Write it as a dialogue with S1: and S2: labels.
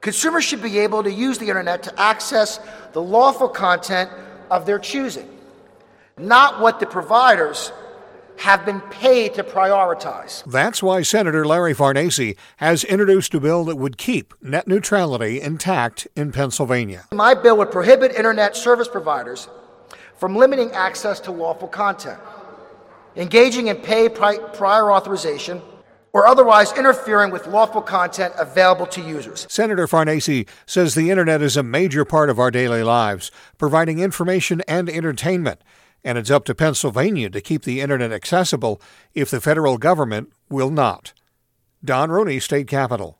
S1: Consumers should be able to use the internet to access the lawful content of their choosing, not what the providers have been paid to prioritize.
S2: That's why Senator Larry Farnese has introduced a bill that would keep net neutrality intact in Pennsylvania.
S1: My bill would prohibit internet service providers from limiting access to lawful content, engaging in prior authorization, or otherwise interfering with lawful content available to users.
S2: Senator Farnese says the internet is a major part of our daily lives, providing information and entertainment, and it's up to Pennsylvania to keep the internet accessible if the federal government will not. Don Rooney, State Capitol.